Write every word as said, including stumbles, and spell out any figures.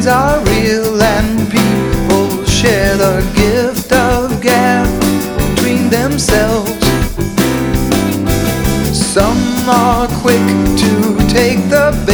things are real and people share the gift of gab between themselves. Some are quick to take the bait,